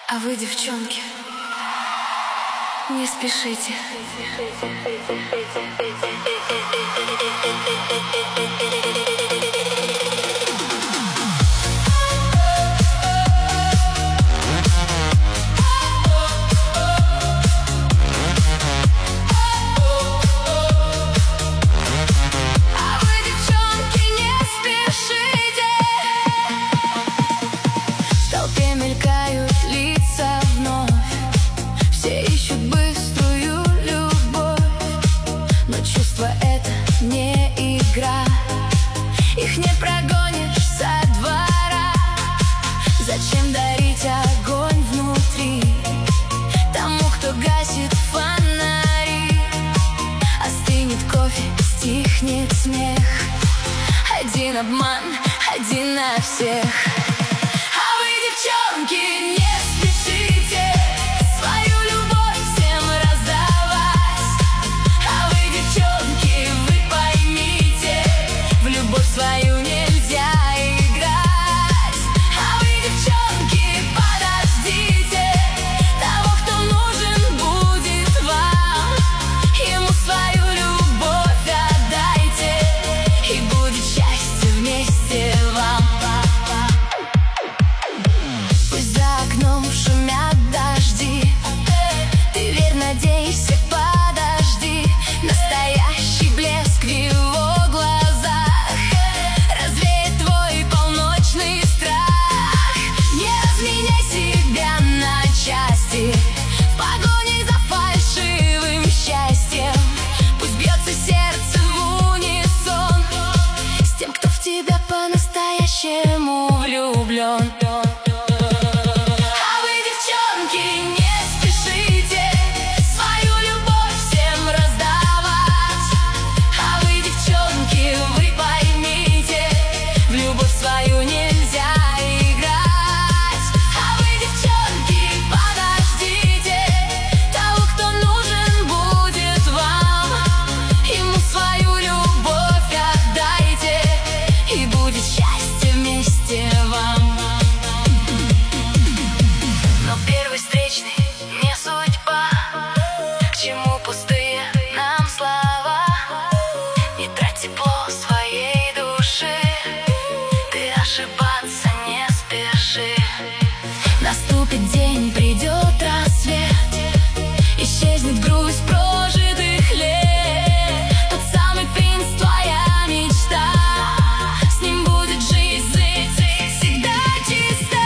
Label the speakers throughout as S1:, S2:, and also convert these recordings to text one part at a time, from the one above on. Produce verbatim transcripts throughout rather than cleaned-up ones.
S1: А вы, девчонки, не спешите.
S2: Мелькают лица вновь, все ищут быструю любовь, но чувство это не игра, их не прогонишь со двора. Зачем дарить огонь внутри тому, кто гасит фонари? Остынет кофе, стихнет смех, один обман, один на всех. Девчонки, не спешите свою любовь всем раздавать. А вы, девчонки, вы поймите, в любовь свою нельзя играть. А вы, девчонки, подождите того, кто нужен будет вам. Ему свою любовь отдайте, и будет счастье вместе вам. Шумят дожди, ты верь, надейся, подожди. Настоящий блеск в его глазах развеет твой полночный страх. Не разменяй себя на части в погоне за фальшивым счастьем. Пусть бьется сердце в унисон с тем, кто в тебя по-настоящему влюблен. Свою нельзя играть. А вы, девчонки, подождите того, кто нужен будет вам. Ему свою любовь отдайте, и будет счастье вместе вам. Но первый встречный не судьба, к чему пустые нам слова? Не трать тепло своей души, ошибаться не спеши. Наступит день, придет рассвет, исчезнет грусть прожитых лет. Тот самый принц, твоя мечта, с ним будет жизнь всегда чиста.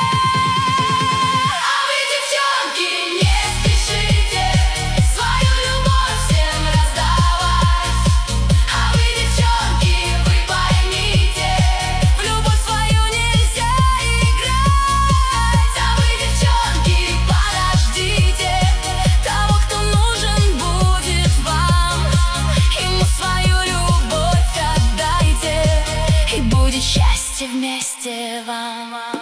S2: А вы, девчонки, не спешите свою любовь всем раздавать. А вы, девчонки, вы поймите, свою нельзя играть. А вы, девчонки, подождите того, кто нужен будет вам. Ему свою любовь отдайте, и будет счастье вместе вам.